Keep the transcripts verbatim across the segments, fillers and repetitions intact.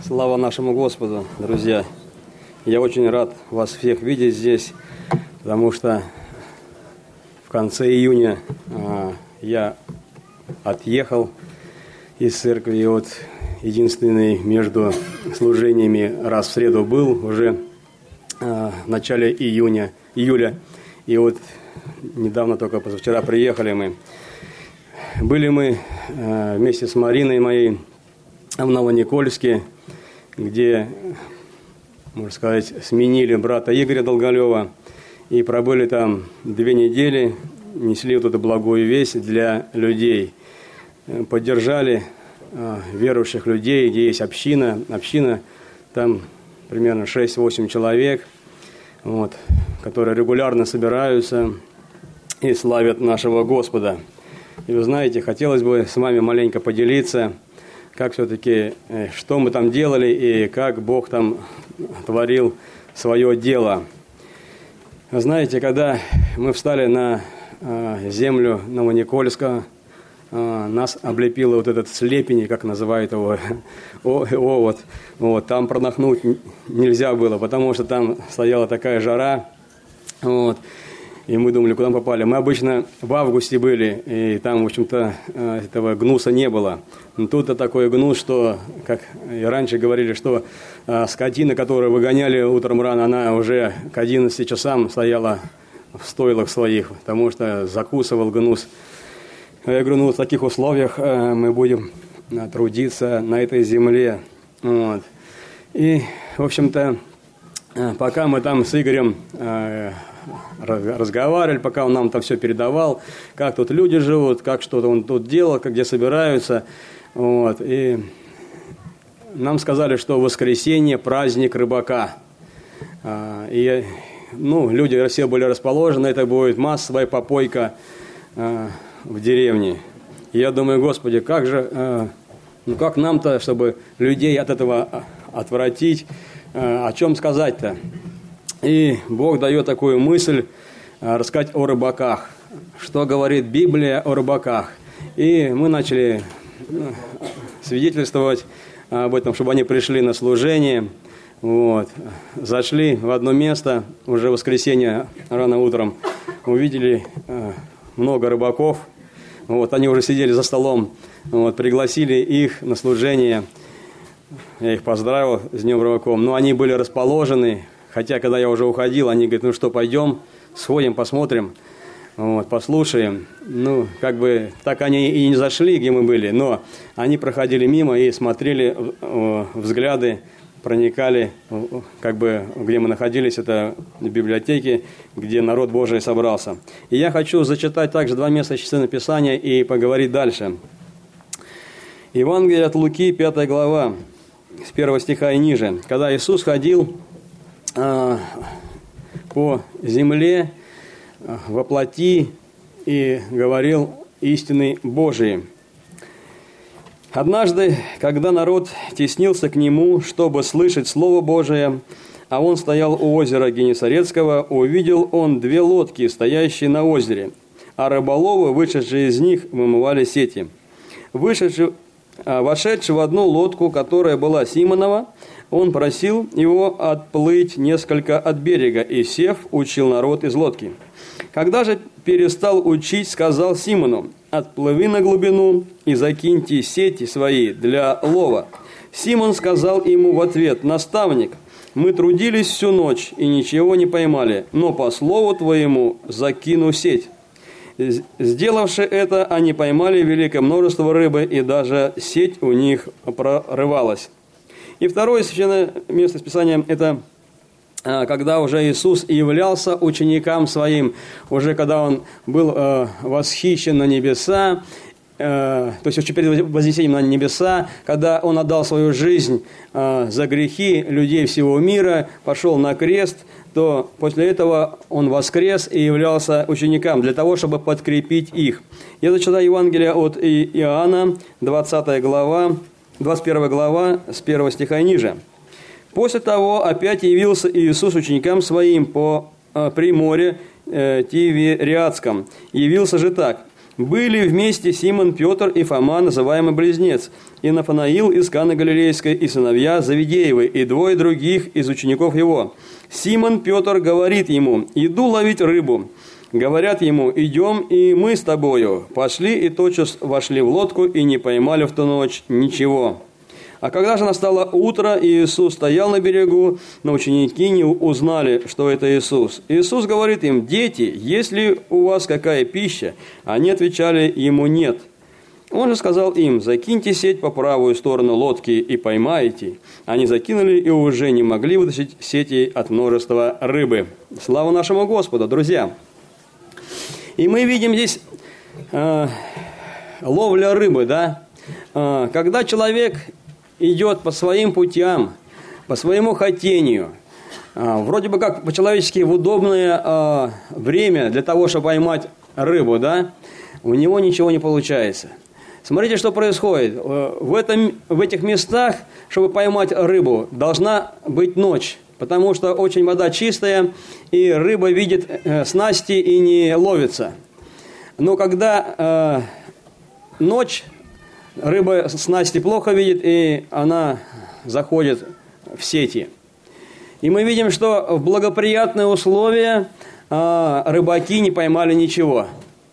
Слава нашему Господу, друзья! Я очень рад вас всех видеть здесь, потому что в конце июня а, я отъехал из церкви, и вот единственный между служениями раз в среду был уже а, в начале июня, июля, и вот недавно, только позавчера приехали мы. Были мы а, вместе с Мариной моей в Новоникольске, где, можно сказать, сменили брата Игоря Долголева, и пробыли там две недели, несли вот эту благую весть для людей. Поддержали а, верующих людей, где есть община. Община, там примерно шесть-восемь человек, вот, которые регулярно собираются и славят нашего Господа. И вы знаете, хотелось бы с вами маленько поделиться, как все-таки, что мы там делали и как Бог там творил свое дело. Знаете, когда мы встали на землю Новоникольска, нас облепило вот этот слепень, как называют его, овод. Вот, там продохнуть нельзя было, потому что там стояла такая жара. Вот. И мы думали, куда мы попали. Мы обычно в августе были, и там, в общем-то, этого гнуса не было. Но тут такой гнус, что, как и раньше говорили, что скотина, которую выгоняли утром рано, она уже к одиннадцати часам стояла в стойлах своих, потому что закусывал гнус. Я говорю, ну, в таких условиях мы будем трудиться на этой земле. Вот. И, в общем-то, пока мы там с Игорем разговаривали, пока он нам там все передавал, как тут люди живут, как что-то он тут делал, как где собираются. Вот. И нам сказали, что в воскресенье праздник рыбака. И ну, люди все были расположены, это будет массовая попойка в деревне. И я думаю, Господи, как же, ну как нам-то, чтобы людей от этого отвратить, о чем сказать-то? И Бог дает такую мысль рассказать о рыбаках. Что говорит Библия о рыбаках? И мы начали свидетельствовать об этом, чтобы они пришли на служение. Вот. Зашли в одно место, уже в воскресенье рано утром, увидели много рыбаков. Вот. Они уже сидели за столом, вот. Пригласили их на служение. Я их поздравил с Днем рыбаков. Но они были расположены. Хотя, когда я уже уходил, они говорят, ну что, пойдем, сходим, посмотрим, вот, послушаем. Ну, как бы, так они и не зашли, где мы были, но они проходили мимо и смотрели, взгляды проникали, как бы, где мы находились, это в библиотеке, где народ Божий собрался. И я хочу зачитать также два места Священного Писания и поговорить дальше. Евангелие от Луки, пятая глава, с первого стиха и ниже. Когда Иисус ходил по земле во плоти и говорил истины Божии. Однажды, когда народ теснился к нему, чтобы слышать Слово Божие, а он стоял у озера Генесарецкого, увидел он две лодки, стоящие на озере, а рыболовы, вышедшие из них, вымывали сети. Вышедший, вошедший в одну лодку, которая была Симонова, он просил его отплыть несколько от берега, и, сев, учил народ из лодки. Когда же перестал учить, сказал Симону: «Отплыви на глубину и закиньте сети свои для лова». Симон сказал ему в ответ: «Наставник, мы трудились всю ночь и ничего не поймали, но по слову твоему закину сеть». Сделавши это, они поймали великое множество рыбы, и даже сеть у них прорывалась. И второе священное место Писания – это когда уже Иисус являлся ученикам своим, уже когда Он был э, восхищен на небеса, э, то есть перед вознесением на небеса, когда Он отдал свою жизнь э, за грехи людей всего мира, пошел на крест, то после этого Он воскрес и являлся ученикам для того, чтобы подкрепить их. Я зачитаю Евангелие от Иоанна, двадцатая глава, двадцать первая глава, с первого стиха и ниже. «После того опять явился Иисус ученикам своим по, э, при море э, Тивериадском. Явился же так: были вместе Симон, Петр и Фома, называемый Близнец, и Нафанаил из Каны Галилейской, и сыновья Завидеевы, и двое других из учеников его. Симон Петр говорит ему: «Иду ловить рыбу». Говорят ему: «Идем, и мы с тобою». Пошли и тотчас вошли в лодку, и не поймали в ту ночь ничего. А когда же настало утро, и Иисус стоял на берегу, но ученики не узнали, что это Иисус. Иисус говорит им: «Дети, есть ли у вас какая пища?» Они отвечали ему: «Нет». Он же сказал им: «Закиньте сеть по правую сторону лодки и поймаете». Они закинули и уже не могли вытащить сети от множества рыбы. Слава нашему Господу, друзья! И мы видим здесь э, ловля рыбы, да? Э, когда человек идет по своим путям, по своему хотению, э, вроде бы как по-человечески в удобное э, время для того, чтобы поймать рыбу, да? У него ничего не получается. Смотрите, что происходит. В, этом, в этих местах, чтобы поймать рыбу, должна быть ночь, потому что очень вода чистая, и рыба видит э, снасти и не ловится. Но когда э, ночь, рыба снасти плохо видит, и она заходит в сети. И мы видим, что в благоприятные условия э, рыбаки не поймали ничего.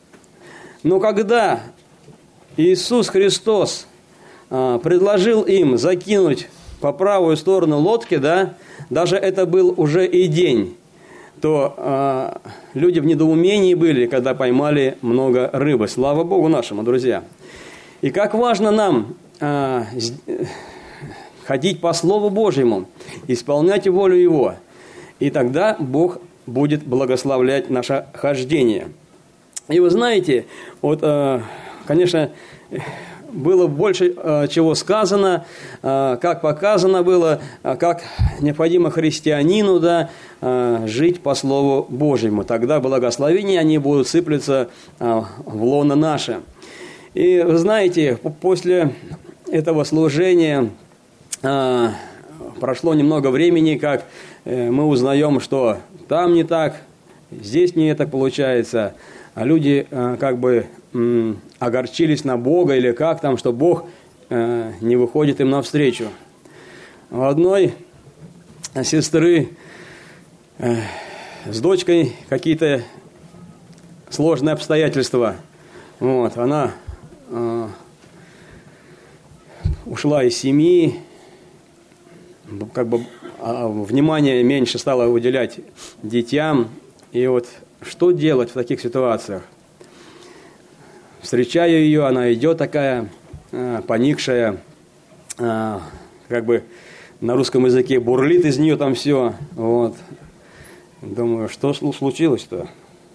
Но когда Иисус Христос а, предложил им закинуть по правую сторону лодки, да, даже это был уже и день, то а, люди в недоумении были, когда поймали много рыбы. Слава Богу нашему, друзья! И как важно нам а, ходить по Слову Божьему, исполнять волю Его, и тогда Бог будет благословлять наше хождение. И вы знаете, вот... А, Конечно, было больше э, чего сказано, э, как показано было, э, как необходимо христианину, да, э, жить по Слову Божьему. Тогда благословения, они будут сыпляться э, в лоно наше. И вы знаете, после этого служения э, прошло немного времени, как э, мы узнаем, что там не так, здесь не так получается, а люди э, как бы... М- огорчились на Бога или как там, что Бог э, не выходит им навстречу. У одной сестры э, с дочкой какие-то сложные обстоятельства. Вот, она э, ушла из семьи, как бы э, внимание меньше стала уделять детям. И вот что делать в таких ситуациях? Встречаю ее, она идет такая, э, поникшая, э, как бы на русском языке бурлит из нее там все. Вот. Думаю, что случилось-то?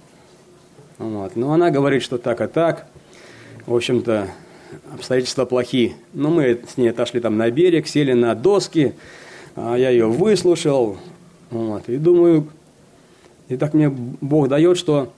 Вот. Но она говорит, что так и так. В общем-то, обстоятельства плохи. Но мы с ней отошли там на берег, сели на доски, а я ее выслушал. Вот. И думаю, и так мне Бог дает, что...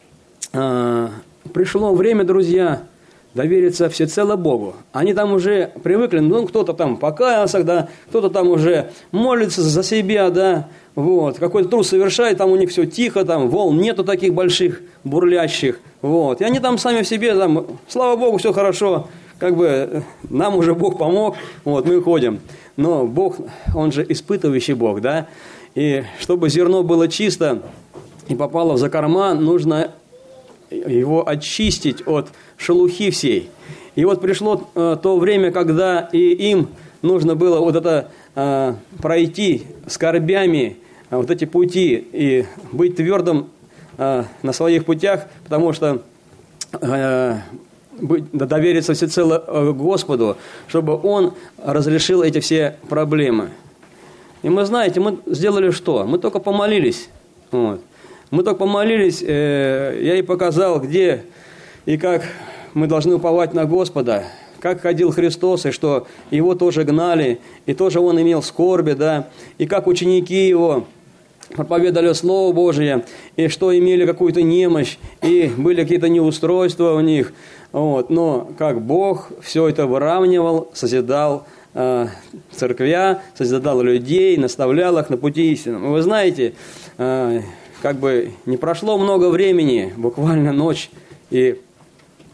Э, пришло время, друзья, довериться всецело Богу. Они там уже привыкли, ну, кто-то там покаялся, да, кто-то там уже молится за себя, да, вот, какой-то труд совершает, там у них все тихо, там волн нету таких больших, бурлящих, вот, и они там сами в себе, там, слава Богу, все хорошо, как бы нам уже Бог помог, вот, мы ходим. Но Бог, Он же испытывающий Бог, да, и чтобы зерно было чисто и попало в закорма, нужно его очистить от шелухи всей. И вот пришло э, то время, когда и им нужно было вот это э, пройти скорбями, э, вот эти пути, и быть твердым э, на своих путях, потому что э, быть, довериться всецело э, Господу, чтобы Он разрешил эти все проблемы. И мы, знаете, мы сделали что? Мы только помолились. Вот. Мы только помолились, э, я ей показал, где и как мы должны уповать на Господа, как ходил Христос, и что Его тоже гнали, и тоже Он имел скорби, да, и как ученики Его проповедовали Слово Божие, и что имели какую-то немощь, и были какие-то неустройства у них, вот, но как Бог все это выравнивал, созидал э, церквя, созидал людей, наставлял их на пути истинном. Вы знаете, э, как бы не прошло много времени, буквально ночь, и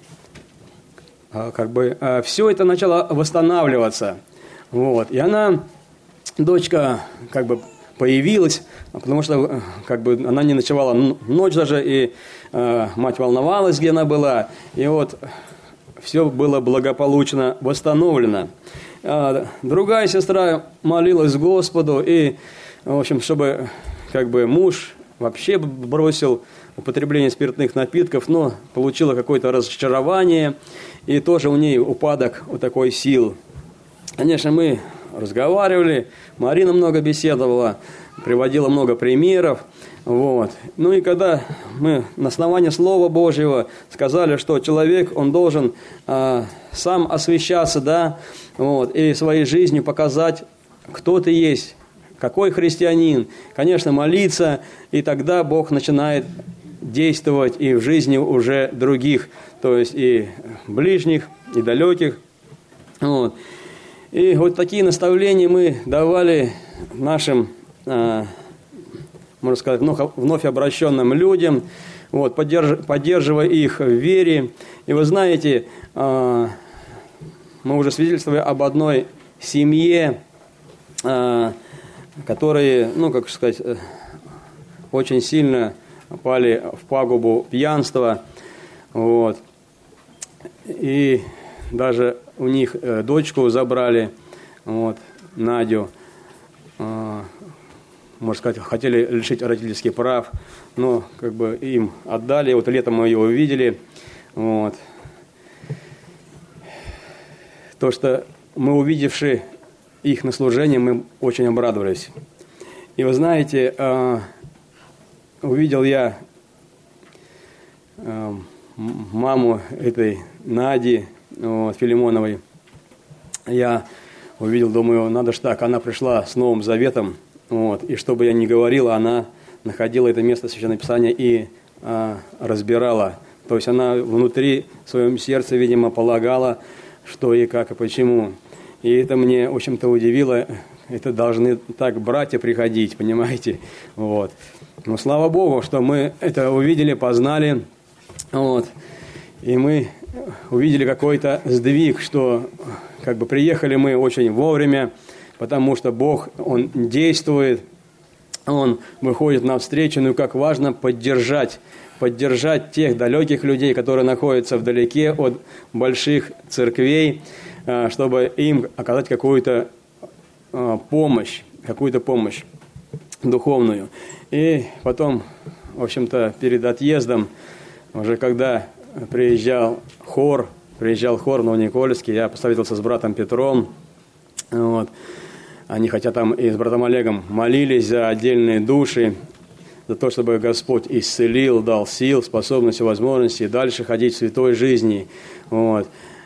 как бы все это начало восстанавливаться. Вот. И она, дочка, как бы появилась, потому что как бы она не ночевала ночь даже, и э, мать волновалась, где она была. И вот все было благополучно восстановлено. А другая сестра молилась Господу, и, в общем, чтобы как бы муж вообще бросил употребление спиртных напитков, но получила какое-то разочарование, и тоже у ней упадок вот такой сил. Конечно, мы разговаривали, Марина много беседовала, приводила много примеров. Вот. Ну и когда мы на основании Слова Божьего сказали, что человек, он должен а, сам освящаться, да, вот, и своей жизнью показать, кто ты есть, какой христианин, конечно, молиться, и тогда Бог начинает действовать и в жизни уже других, то есть и ближних, и далеких. Вот. И вот такие наставления мы давали нашим, а, можно сказать, вновь обращенным людям, вот, поддерж, поддерживая их в вере. И вы знаете, а, мы уже свидетельствовали об одной семье, а, которые, ну, как сказать, очень сильно пали в пагубу пьянства. Вот. И даже у них э, дочку забрали, вот, Надю, э, можно сказать, хотели лишить родительских прав, но как бы им отдали. Вот летом мы ее увидели. Вот. То, что мы, увидевши их на служении, мы очень обрадовались. И вы знаете, э, увидел я э, маму этой Нади, вот, Филимоновой. Я увидел, думаю, надо ж так, она пришла с Новым Заветом, вот, и что бы я ни говорил, она находила это место Священного Писания и а, разбирала. То есть она внутри, в своем сердце, видимо, полагала, что и как, и почему. И это мне, в общем-то, удивило. Это должны так братья приходить, понимаете? Вот. Но слава Богу, что мы это увидели, познали, вот, и мы увидели какой-то сдвиг, что как бы приехали мы очень вовремя, потому что Бог, Он действует, Он выходит навстречу, ну и как важно поддержать, поддержать тех далеких людей, которые находятся вдалеке от больших церквей, чтобы им оказать какую-то помощь, какую-то помощь духовную. И потом, в общем-то, перед отъездом, уже когда приезжал хор, приезжал хор в Новоникольске, я посоветовался с братом Петром, вот. Они, хотя там и с братом Олегом молились за отдельные души, за то, чтобы Господь исцелил, дал сил, способности, возможности дальше ходить в святой жизни. Вот.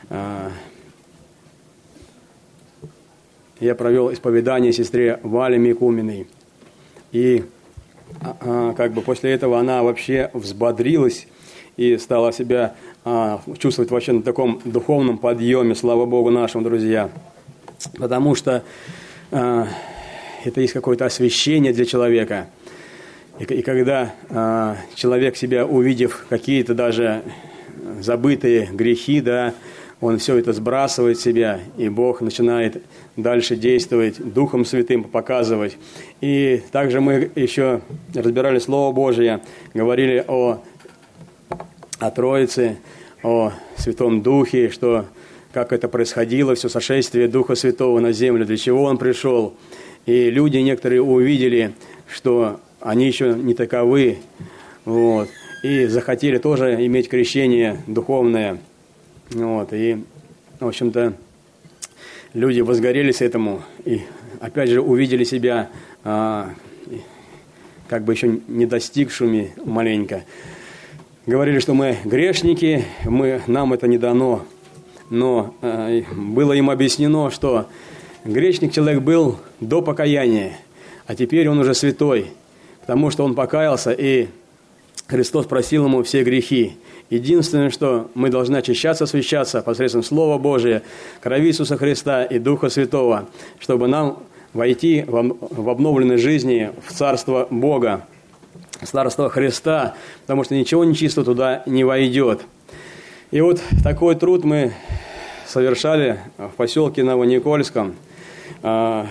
Я провел исповедание сестре Вале Микуминой. И как бы после этого она вообще взбодрилась и стала себя а, чувствовать вообще на таком духовном подъеме, слава Богу нашим, друзья. Потому что а, это есть какое-то освящение для человека. И, и когда а, человек себя, увидев какие-то даже забытые грехи, да, он все это сбрасывает с себя, и Бог начинает дальше действовать, Духом Святым показывать. И также мы еще разбирали Слово Божие, говорили о о Троице, о Святом Духе, что как это происходило, все сошествие Духа Святого на землю, для чего Он пришел. И люди некоторые увидели, что они еще не таковы, вот, и захотели тоже иметь крещение духовное. Вот, и, в общем-то, люди возгорелись этому, и, опять же, увидели себя а, как бы еще не достигшими маленько. Говорили, что мы грешники, мы, нам это не дано. Но э, было им объяснено, что грешник человек был до покаяния, а теперь он уже святой, потому что он покаялся, и Христос просил ему все грехи. Единственное, что мы должны очищаться, освящаться посредством Слова Божия, крови Иисуса Христа и Духа Святого, чтобы нам войти в обновленной жизни в Царство Бога, Царство Христа, потому что ничего нечисто туда не войдет. И вот такой труд мы совершали в поселке Новоникольском. В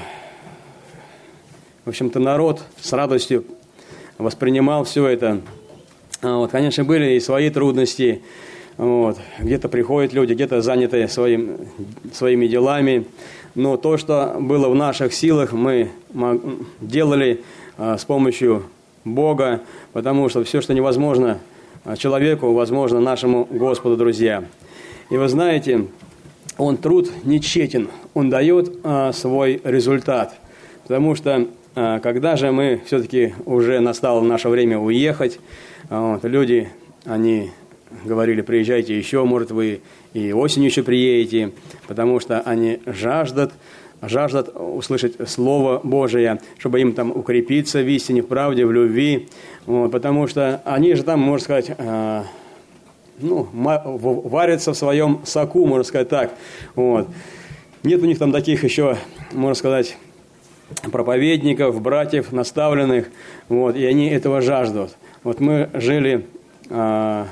общем-то, народ с радостью воспринимал все это. Вот, конечно, были и свои трудности. Вот. Где-то приходят люди, где-то заняты своим, своими делами. Но то, что было в наших силах, мы делали а, с помощью Бога, потому что все, что невозможно человеку, возможно нашему Господу, друзья. И вы знаете, он труд не тщетен, он дает а, свой результат. Потому что, а, когда же мы все-таки уже настало наше время уехать, а, вот, люди, они говорили, приезжайте еще, может, вы и осенью еще приедете, потому что они жаждут, жаждут услышать Слово Божие, чтобы им там укрепиться в истине, в правде, в любви, вот, потому что они же там, можно сказать, э, ну, варятся в своем соку, можно сказать так. Вот. Нет у них там таких еще, можно сказать, проповедников, братьев, наставленных, вот, и они этого жаждут. Вот мы жили э,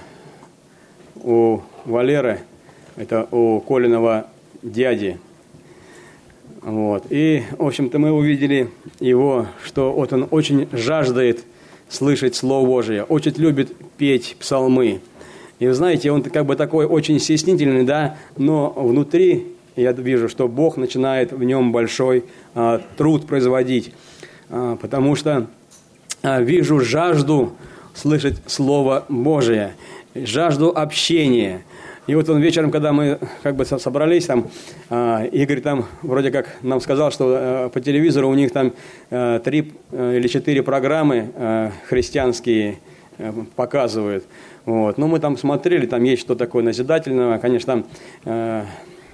у Валеры, это у Колиного дяди. Вот. И, в общем-то, мы увидели его, что вот он очень жаждает слышать Слово Божие, очень любит петь псалмы. И вы знаете, он как бы такой очень стеснительный, да, но внутри я вижу, что Бог начинает в нем большой а, труд производить, а, потому что а, вижу жажду слышать Слово Божие, жажду общения. И вот он вечером, когда мы как бы собрались, там, Игорь там вроде как нам сказал, что по телевизору у них там три или четыре программы христианские показывают. Вот. Ну, мы там смотрели, там есть что такое назидательного, конечно, там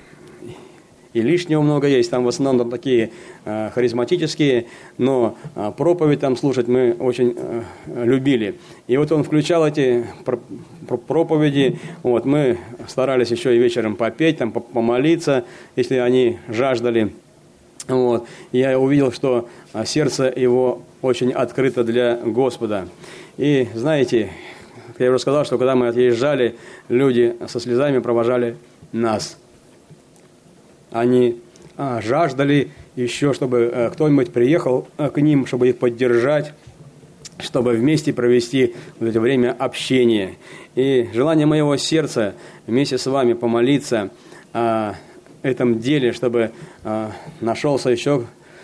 и лишнего много есть, там в основном там такие э, харизматические, но э, проповедь там слушать мы очень э, любили. И вот он включал эти про- про- проповеди, вот, мы старались еще и вечером попеть, там, помолиться, если они жаждали. Вот. И я увидел, что э, сердце его очень открыто для Господа. И знаете, я уже сказал, что когда мы отъезжали, люди со слезами провожали нас. Они а, жаждали еще, чтобы а, кто-нибудь приехал а, к ним, чтобы их поддержать, чтобы вместе провести вот это время общения. И желание моего сердца вместе с вами помолиться о этом деле, чтобы а, нашелся еще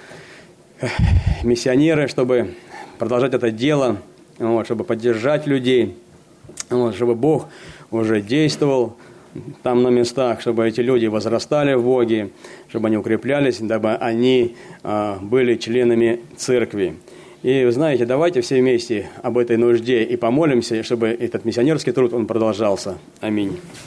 миссионеры, чтобы продолжать это дело, вот, чтобы поддержать людей, вот, чтобы Бог уже действовал там на местах, чтобы эти люди возрастали в Боге, чтобы они укреплялись, дабы они а, были членами церкви. И, знаете, давайте все вместе об этой нужде и помолимся, чтобы этот миссионерский труд, он продолжался. Аминь.